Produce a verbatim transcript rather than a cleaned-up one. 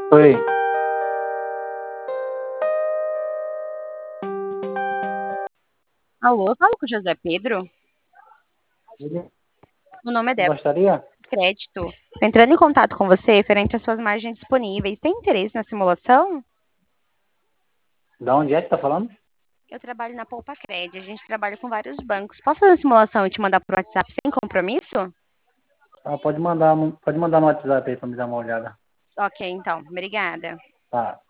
Oi, Alô, fala com o José Pedro. O nome é Débora gostaria? Crédito. Tô entrando em contato com você referente às suas margens disponíveis. Tem interesse na simulação? Da onde é que tá falando? Eu trabalho na Poupa Cred. A gente trabalha com vários bancos. Posso fazer uma simulação e te mandar por WhatsApp sem compromisso? Ah, pode mandar, no- pode mandar no WhatsApp aí pra me dar uma olhada. Ok, então. Obrigada. Tá.